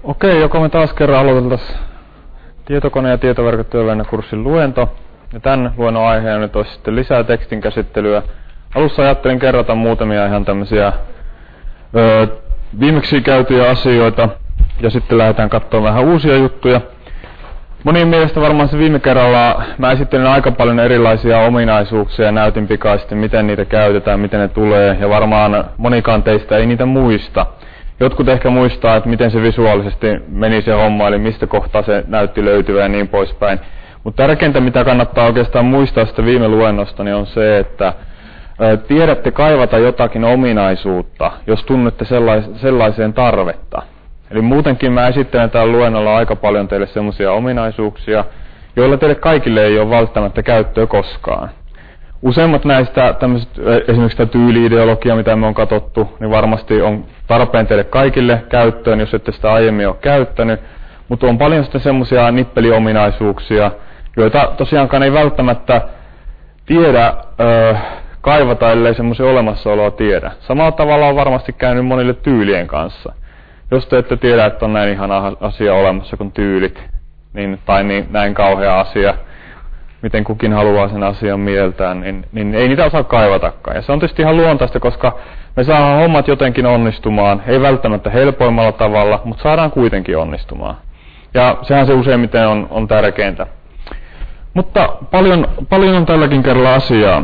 Okei, joko me taas kerran aloiteltaisiin tietokone- ja tietoverkkotyövälinekurssin luento. Ja tämän luennon aiheena nyt olisi sitten lisää tekstin käsittelyä. Alussa ajattelin kerrata muutamia ihan tämmöisiä viimeksi käytyjä asioita. Ja sitten lähdetään katsomaan vähän uusia juttuja. Monien mielestä varmaan se viime kerralla mä esittelin aika paljon erilaisia ominaisuuksia ja näytin pikaisesti, miten niitä käytetään, miten ne tulee. Ja varmaan monikaan teistä ei niitä muista. Jotkut ehkä muistaa, että miten se visuaalisesti meni se homma, eli mistä kohtaa se näytti löytyvän ja niin poispäin. Mutta tärkeintä, mitä kannattaa oikeastaan muistaa sitä viime luennosta, niin on se, että tiedätte kaivata jotakin ominaisuutta, jos tunnette sellaiseen tarvetta. Eli muutenkin mä esittelen täällä luennolla aika paljon teille sellaisia ominaisuuksia, joilla teille kaikille ei ole välttämättä käyttöä koskaan. Useimmat näistä tämmöiset, esimerkiksi tämä tyyli-ideologia, mitä me on katsottu, niin varmasti on tarpeen teille kaikille käyttöön, jos ette sitä aiemmin ole käyttänyt. Mutta on paljon sitten semmoisia nippeliominaisuuksia, joita tosiaankaan ei välttämättä tiedä kaivata, ellei semmoisen olemassaoloa tiedä. Samalla tavalla on varmasti käynyt monille tyylien kanssa. Jos te ette tiedä, että on näin ihana asia olemassa kuin tyylit, tai näin kauhea asia, miten kukin haluaa sen asian mieltään, niin ei niitä osaa kaivatakaan. Ja se on tietysti ihan luontaista, koska me saadaan hommat jotenkin onnistumaan, ei välttämättä helpoimmalla tavalla, mutta saadaan kuitenkin onnistumaan. Ja sehän se useimmiten on tärkeintä. Mutta paljon on tälläkin kerralla asiaa.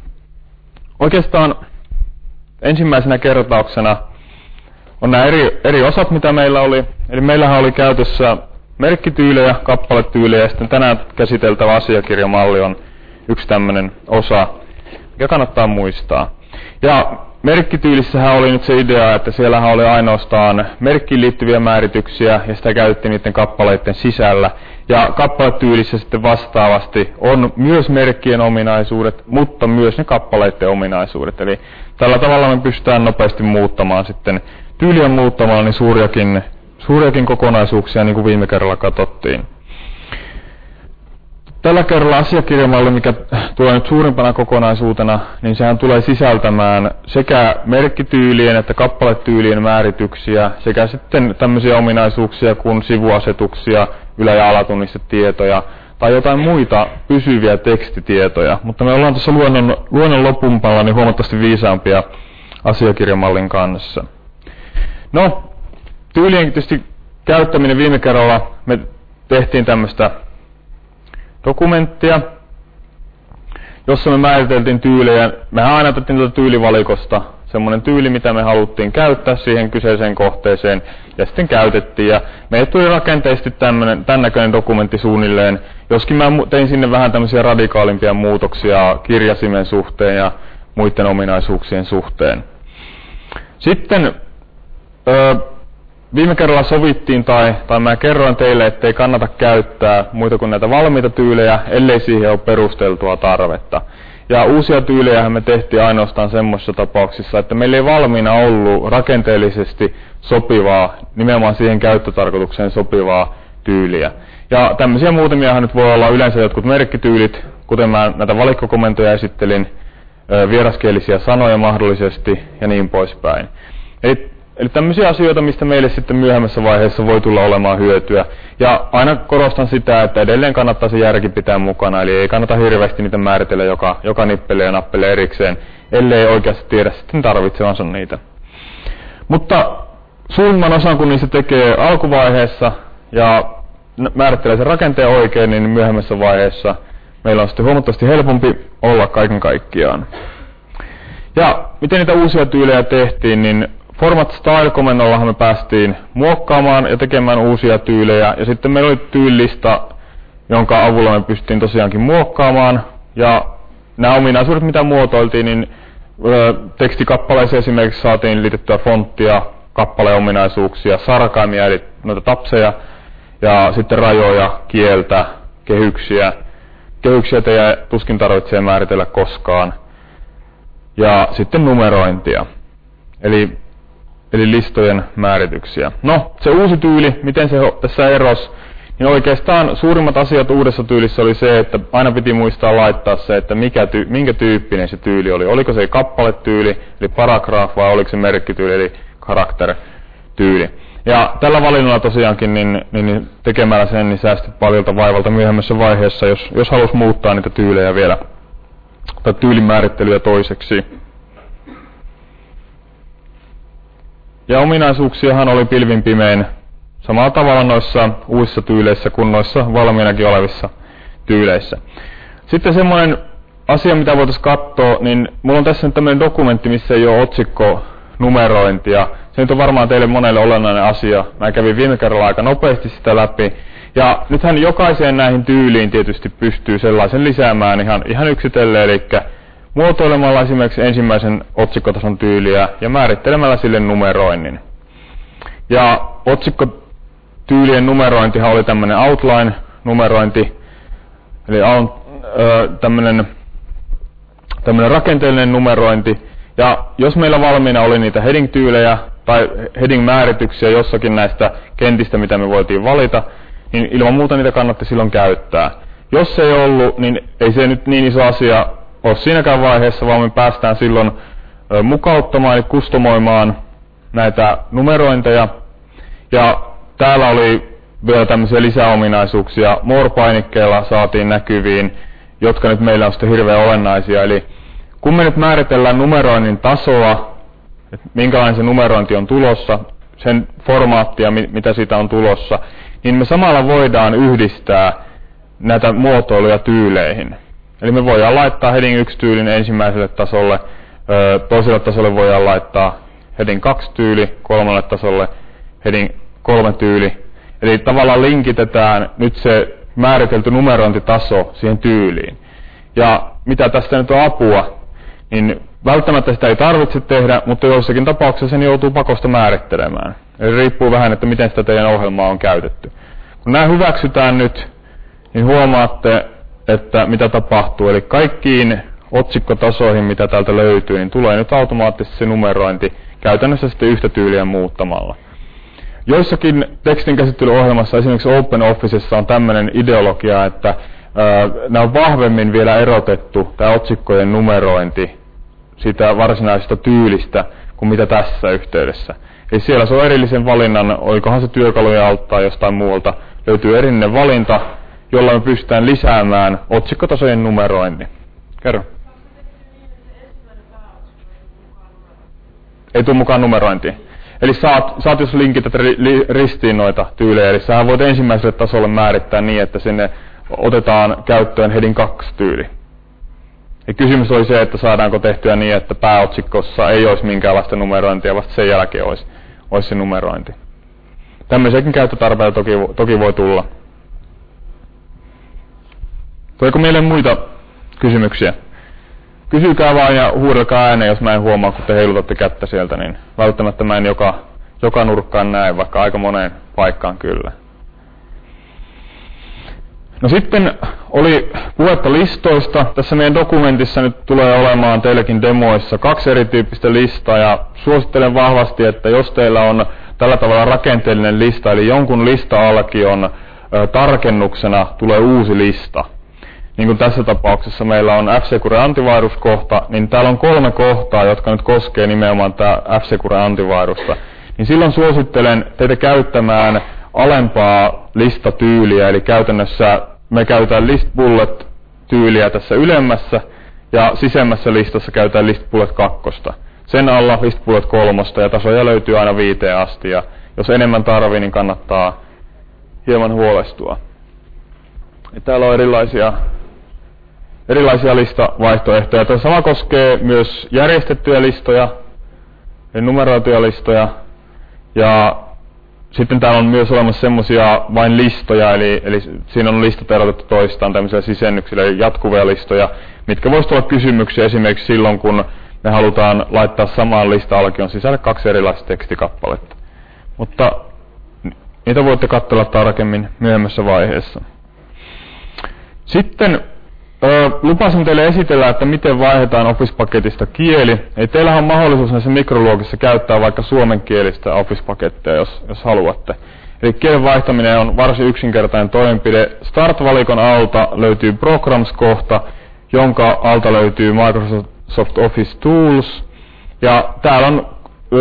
Oikeastaan ensimmäisenä kertauksena on nämä eri osat, mitä meillä oli. Eli meillähän oli käytössä merkkityylejä, kappaletyylejä, ja sitten tänään käsiteltävä asiakirjamalli on yksi tämmöinen osa, mikä kannattaa muistaa. Ja merkkityylissähän oli nyt se idea, että siellähän oli ainoastaan merkkiin liittyviä määrityksiä, ja sitä käytettiin niiden kappaleiden sisällä. Ja kappaletyylissä sitten vastaavasti on myös merkkien ominaisuudet, mutta myös ne kappaleiden ominaisuudet. Eli tällä tavalla me pystytään nopeasti muuttamaan sitten tyyliä muuttamalla niin suuriakin kokonaisuuksia, niin kuin viime kerralla katsottiin. Tällä kerralla asiakirjamalli, mikä tulee nyt suurimpana kokonaisuutena, niin sehän tulee sisältämään sekä merkkityylien että kappaletyylien määrityksiä, sekä sitten tämmöisiä ominaisuuksia kuin sivuasetuksia, ylä- ja alatunnistetietoja, tai jotain muita pysyviä tekstitietoja. Mutta me ollaan tässä luennon lopumpalla niin huomattavasti viisaampia asiakirjamallin kanssa. No, tyylien tietysti käyttäminen viime kerralla me tehtiin tämmöistä dokumenttia, jossa me määriteltiin tyylejä. Mehän aina otettiin tuota tyylivalikosta semmoinen tyyli, mitä me haluttiin käyttää siihen kyseiseen kohteeseen, ja sitten käytettiin. Ja meille tuli rakenteisesti tämän näköinen dokumentti suunnilleen, joskin mä tein sinne vähän tämmöisiä radikaalimpia muutoksia kirjasimen suhteen ja muiden ominaisuuksien suhteen. Sitten viime kerralla sovittiin, tai mä kerroin teille, ettei kannata käyttää muita kuin näitä valmiita tyylejä, ellei siihen ole perusteltua tarvetta. Ja uusia tyylejähän me tehtiin ainoastaan semmoisissa tapauksissa, että meillä ei valmiina ollut rakenteellisesti sopivaa, nimenomaan siihen käyttötarkoitukseen sopivaa tyyliä. Ja tämmöisiä muutamiahan nyt voi olla yleensä jotkut merkkityylit, kuten mä näitä valikkokomentoja esittelin, vieraskielisiä sanoja mahdollisesti ja niin poispäin. Eli tämmöisiä asioita, mistä meille sitten myöhemmässä vaiheessa voi tulla olemaan hyötyä. Ja aina korostan sitä, että edelleen kannattaa se järki pitää mukana, eli ei kannata hirveästi niitä määritellä joka nippele ja nappele erikseen, ellei oikeasti tiedä sitten tarvitsevansa niitä. Mutta suurimman osan, kun niistä tekee alkuvaiheessa ja määrittelee sen rakenteen oikein, niin myöhemmässä vaiheessa meillä on sitten huomattavasti helpompi olla kaiken kaikkiaan. Ja miten niitä uusia tyylejä tehtiin, niin Format Style-komennollahan me päästiin muokkaamaan ja tekemään uusia tyylejä, ja sitten meillä oli tyylistä, jonka avulla me pystyttiin tosiaankin muokkaamaan, ja nämä ominaisuudet, mitä muotoiltiin, niin tekstikappaleeseen esimerkiksi saatiin liitettyä fonttia, kappaleominaisuuksia, sarkaimia, eli noita tapseja, ja sitten rajoja, kieltä, kehyksiä. Kehyksiä teidän tuskin tarvitsee määritellä koskaan, ja sitten numerointia. Eli listojen määrityksiä. No, se uusi tyyli, miten se tässä erosi, niin oikeastaan suurimmat asiat uudessa tyylissä oli se, että aina piti muistaa laittaa se, että minkä tyyppinen se tyyli oli. Oliko se kappaletyyli, eli paragraph, vai oliko se merkkityyli, eli character-tyyli. Ja tällä valinnalla tosiaankin niin tekemällä sen niin säästyt paljolta vaivalta myöhemmässä vaiheessa, jos halus muuttaa niitä tyylejä vielä, tai tyylin määrittelyä toiseksi. Ja ominaisuuksiahan oli pilvin pimein samalla tavalla noissa uusissa tyyleissä kuin noissa valmiinakin olevissa tyyleissä. Sitten semmoinen asia, mitä voitaisiin katsoa, niin mulla on tässä nyt tämmöinen dokumentti, missä ei ole otsikkonumerointia. Se nyt on varmaan teille monelle olennainen asia. Mä kävin viime kerralla aika nopeasti sitä läpi. Ja nythän jokaiseen näihin tyyliin tietysti pystyy sellaisen lisäämään ihan yksitellen, eli muotoilemalla esimerkiksi ensimmäisen otsikkotason tyyliä ja määrittelemällä sille numeroinnin. Ja otsikkotyylien numerointihan oli tämmöinen outline-numerointi, eli tämmöinen rakenteellinen numerointi. Ja jos meillä valmiina oli niitä heading-tyylejä tai heading-määrityksiä jossakin näistä kentistä, mitä me voitiin valita, niin ilman muuta niitä kannatti silloin käyttää. Jos se ei ollut, niin ei se nyt niin iso asia ole siinäkään vaiheessa, vaan me päästään silloin mukauttamaan eli kustomoimaan näitä numerointeja. Ja täällä oli vielä tämmöisiä lisäominaisuuksia. More-painikkeella saatiin näkyviin, jotka nyt meillä on sitten hirveän olennaisia. Eli kun me nyt määritellään numeroinnin tasoa, että minkälainen se numerointi on tulossa, sen formaattia, mitä siitä on tulossa, niin me samalla voidaan yhdistää näitä muotoiluja tyyleihin. Eli me voidaan laittaa heading 1 tyylin ensimmäiselle tasolle, toiselle tasolle voidaan laittaa heading 2 tyyli, kolmannelle tasolle heading 3 tyyli. Eli tavallaan linkitetään nyt se määritelty numerointitaso siihen tyyliin. Ja mitä tästä nyt on apua, niin välttämättä sitä ei tarvitse tehdä, mutta joissakin tapauksissa sen joutuu pakosta määrittelemään. Eli riippuu vähän, että miten sitä teidän ohjelmaa on käytetty. Kun nämä hyväksytään nyt, niin huomaatte, että mitä tapahtuu. Eli kaikkiin otsikkotasoihin, mitä täältä löytyy, niin tulee nyt automaattisesti se numerointi käytännössä sitten yhtä tyyliä muuttamalla. Joissakin tekstinkäsittelyohjelmassa, esimerkiksi OpenOfficessa on tämmöinen ideologia, että nämä on vahvemmin vielä erotettu, tämä otsikkojen numerointi, siitä varsinaisesta tyylistä, kuin mitä tässä yhteydessä. Eli siellä se on erillisen valinnan, olikohan se työkalujen alta tai jostain muualta, löytyy erillinen valinta, jolla me pystytään lisäämään otsikkotasojen numeroinnin. Kerro. Ei tule mukaan numerointiin. Eli saat jos linkität ristiin noita tyylejä, eli sähän voit ensimmäiselle tasolle määrittää niin, että sinne otetaan käyttöön heading 2 tyyli. Ja kysymys oli se, että saadaanko tehtyä niin, että pääotsikossa ei olisi minkäänlaista numerointia, vasta sen jälkeen olisi se numerointi. Tämmöisiäkin käyttötarpeita toki voi tulla. Tuleeko mieleen muita kysymyksiä? Kysykää vaan ja huudelkaa ääneen, jos mä en huomaa, kun te heilutatte kättä sieltä, niin välttämättä mä en joka nurkkaan näe, vaikka aika moneen paikkaan kyllä. No sitten oli puhetta listoista. Tässä meidän dokumentissa nyt tulee olemaan teillekin demoissa 2 erityyppistä listaa, ja suosittelen vahvasti, että jos teillä on tällä tavalla rakenteellinen lista, eli jonkun lista-alkion tarkennuksena tulee uusi lista, niin kuin tässä tapauksessa meillä on F-Secure antiviruskohta, niin täällä on 3 kohtaa, jotka nyt koskee nimenomaan tämä F-Secure antivirusta. Niin silloin suosittelen teitä käyttämään alempaa listatyyliä, eli käytännössä me käytetään list bullet tyyliä tässä ylemmässä, ja sisemmässä listassa käytetään list bullet 2. Sen alla list bullet 3, ja tasoja löytyy aina 5 asti, ja jos enemmän tarvii, niin kannattaa hieman huolestua. Ja täällä on erilaisia listavaihtoehtoja. Tämä sama koskee myös järjestettyjä listoja, eli numeroituja listoja, ja sitten täällä on myös olemassa semmoisia vain listoja, eli siinä on listat erotettu toistaan tämmöisillä sisennyksillä, eli jatkuvia listoja, mitkä voisivat olla kysymyksiä esimerkiksi silloin, kun me halutaan laittaa samaan lista-alkion sisälle 2 erilaista tekstikappaletta. Mutta niitä voitte katsella tarkemmin myöhemmässä vaiheessa. Sitten lupasin teille esitellä, että miten vaihdetaan Office-paketista kieli. Eli teillähän on mahdollisuus näissä mikroluokissa käyttää vaikka suomenkielistä Office-paketteja, jos haluatte. Eli kielen vaihtaminen on varsin yksinkertainen toimenpide. Start-valikon alta löytyy Programs-kohta, jonka alta löytyy Microsoft Office Tools. Ja täällä on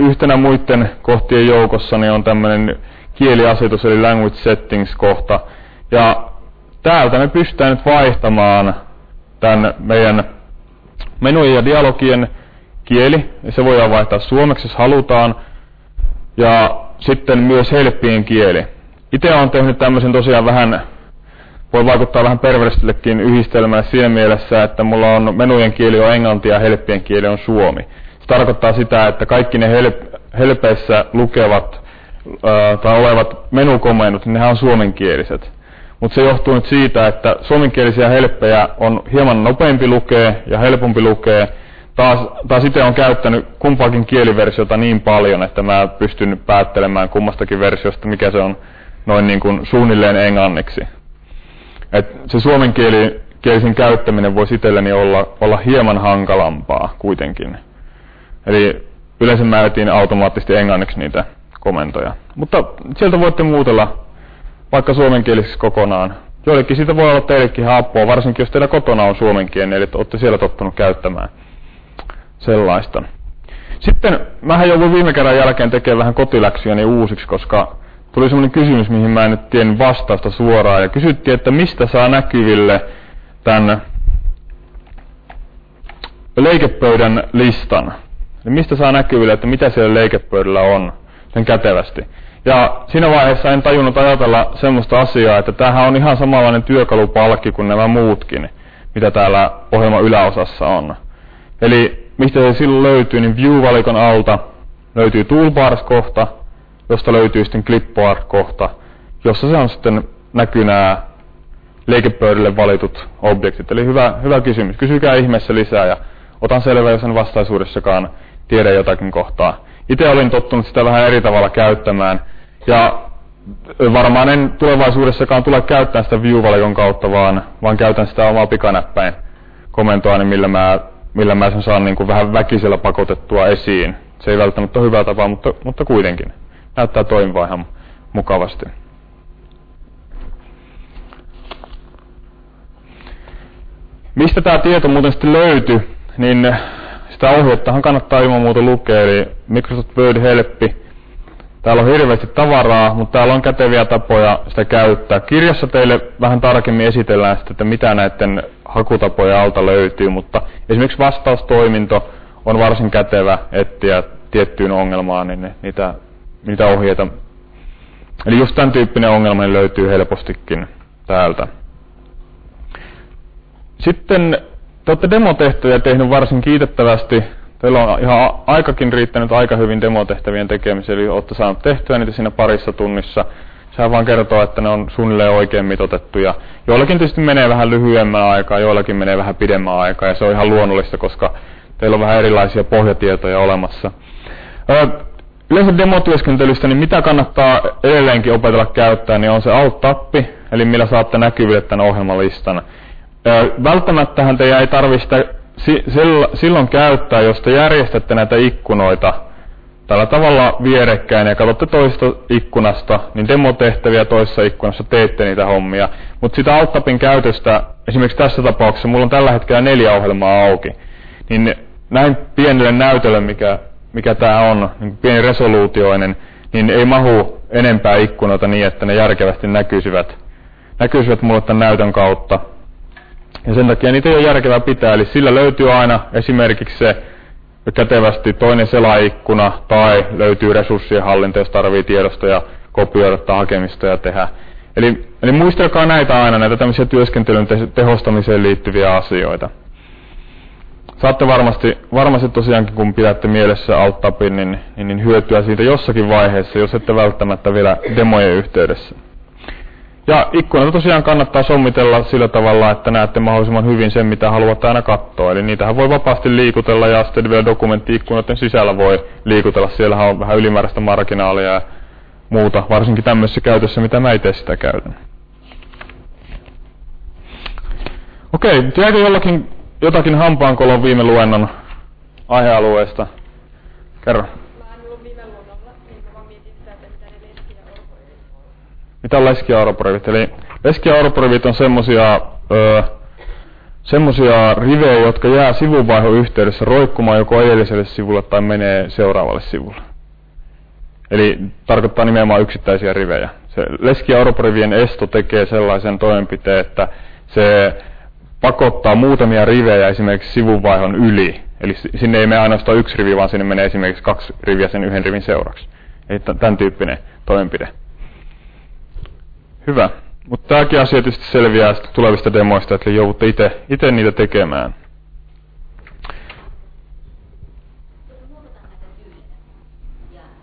yhtenä muiden kohtien joukossa niin on tämmöinen kieliasetus eli language settings-kohta. Ja täältä me pystytään nyt vaihtamaan tämän meidän menujen ja dialogien kieli. Ja se voidaan vaihtaa suomeksi, jos halutaan. Ja sitten myös helppien kieli. Itse olen tehnyt tämmöisen tosiaan vähän, voi vaikuttaa vähän perversillekkin yhdistelmälle siinä mielessä, että mulla on menujen kieli on englanti ja helppien kieli on suomi. Se tarkoittaa sitä, että kaikki ne helpeissä lukevat tai olevat menukomennot, niin nehän on suomenkieliset. Mutta se johtuu nyt siitä, että suomenkielisiä helppejä on hieman nopeampi lukea ja helpompi lukea. Taas itse on käyttänyt kumpaakin kieliversiota niin paljon, että mä pystyn päättelemään kummastakin versiosta, mikä se on noin niin kuin suunnilleen englanniksi. Et se suomenkielisen käyttäminen voisi itselleni olla hieman hankalampaa kuitenkin. Eli yleensä mä etin automaattisesti englanniksi niitä komentoja. Mutta sieltä voitte muutella vaikka suomenkielisiksi kokonaan. Joillekin siitä voi olla teillekin apua, varsinkin jos teillä kotona on suomenkielinen, eli olette siellä tottunut käyttämään sellaista. Sitten mähän jouduin viime kerran jälkeen tekemään vähän kotiläksyjäni uusiksi, koska tuli semmoinen kysymys, mihin mä en nyt tiennyt vastausta suoraan. Ja kysyttiin, että mistä saa näkyville tämän leikepöydän listan. Ja mistä saa näkyville, että mitä siellä leikepöydällä on sen kätevästi. Ja siinä vaiheessa en tajunnut ajatella semmoista asiaa, että tämähän on ihan samanlainen työkalupalkki kuin nämä muutkin, mitä täällä ohjelman yläosassa on. Eli mistä se silloin löytyy, niin View-valikon alta löytyy Toolbars-kohta, josta löytyy sitten Clipboard-kohta, jossa se on sitten näkyy nämä leikepöydälle valitut objektit. Eli hyvä kysymys. Kysykää ihmeessä lisää ja otan selvää, jos en vastaisuudessakaan tiedä jotakin kohtaa. Itse olin tottunut sitä vähän eri tavalla käyttämään ja varmaan en tulevaisuudessakaan tule käyttämään sitä View-valikon kautta, vaan käytän sitä omaa pikanäppäin komentoani, millä mä sen saan niin kuin vähän väkisellä pakotettua esiin. Se ei välttämättä ole hyvä tapa, mutta kuitenkin. Näyttää toimivaa ihan mukavasti. Mistä tämä tieto muuten sitten löytyi, niin sitä ohjettahan kannattaa ilman muuta lukea, eli Microsoft Word Helppi. Täällä on hirveästi tavaraa, mutta täällä on käteviä tapoja sitä käyttää. Kirjassa teille vähän tarkemmin esitellään sitä, että mitä näiden hakutapojen alta löytyy, mutta esimerkiksi vastaustoiminto on varsin kätevä etsiä tiettyyn ongelmaan, niin niitä ohjeita. Eli just tämän tyyppinen ongelma niin löytyy helpostikin täältä. Sitten te olette demotehtäviä tehnyt varsin kiitettävästi. Teillä on ihan aikakin riittänyt aika hyvin demotehtävien tekemiseen, eli olette saaneet tehtyä niitä siinä parissa tunnissa. Sehän vaan kertoo, että ne on suunnilleen oikein mitoitettuja. Joillakin tietysti menee vähän lyhyemmän aikaa, joillakin menee vähän pidemmän aikaa, ja se on ihan luonnollista, koska teillä on vähän erilaisia pohjatietoja olemassa. Yleensä demotyöskentelystä, niin mitä kannattaa edelleenkin opetella käyttää, niin on se Alt-tappi, eli millä saatte näkyville tämän ohjelmalistan. Välttämättähän teidän ei tarvitse silloin käyttää, jos te järjestätte näitä ikkunoita tällä tavalla vierekkäin ja katsotte toista ikkunasta, niin demotehtäviä toisessa ikkunassa teette niitä hommia. Mutta sitä Alt-tapin käytöstä, esimerkiksi tässä tapauksessa, mulla on tällä hetkellä 4 ohjelmaa auki, niin näin pienelle näytölle, mikä tää on, niin pieni resoluutioinen, niin ei mahu enempää ikkunoita niin, että ne järkevästi näkyisivät mulle tämän näytön kautta. Ja sen takia niitä ei ole järkevää pitää, eli sillä löytyy aina esimerkiksi se kätevästi toinen selaikkuna, tai löytyy resurssien hallinta, jos tarvii tiedostoja kopioida tai hakemistoja tehdä. Eli muistelkaa näitä aina, näitä tämmöisiä työskentelyn tehostamiseen liittyviä asioita. Saatte varmasti tosiaankin, kun pidätte mielessä Alt-tapin, niin hyötyä siitä jossakin vaiheessa, jos ette välttämättä vielä demojen yhteydessä. Ja ikkunoita tosiaan kannattaa sommitella sillä tavalla, että näette mahdollisimman hyvin sen, mitä haluatte aina katsoa. Eli niitähän voi vapaasti liikutella ja sitten vielä dokumentti-ikkunoiden sisällä voi liikutella. Siellähän on vähän ylimääräistä marginaalia ja muuta, varsinkin tämmöisessä käytössä, mitä mä itse sitä käytän. Okei, jäikö jotakin hampaankolon viime luennon aihealueesta? Kerro. Mitä on leski- ja orporivit? Eli leski- ja orporivit on semmosia rivejä, jotka jää sivunvaihon yhteydessä roikkumaan joko edelliselle sivulle tai menee seuraavalle sivulle. Eli tarkoittaa nimenomaan yksittäisiä rivejä. Se leski- ja orporivien esto tekee sellaisen toimenpiteen, että se pakottaa muutamia rivejä esimerkiksi sivunvaihon yli. Eli sinne ei mene ainoastaan yksi rivi, vaan sinne menee esimerkiksi 2 riviä sen yhden rivin seuraksi. Eli tämän tyyppinen toimenpide. Hyvä. Mutta tämäkin asia tietysti selviää tulevista demoista, että joudutte itse niitä tekemään.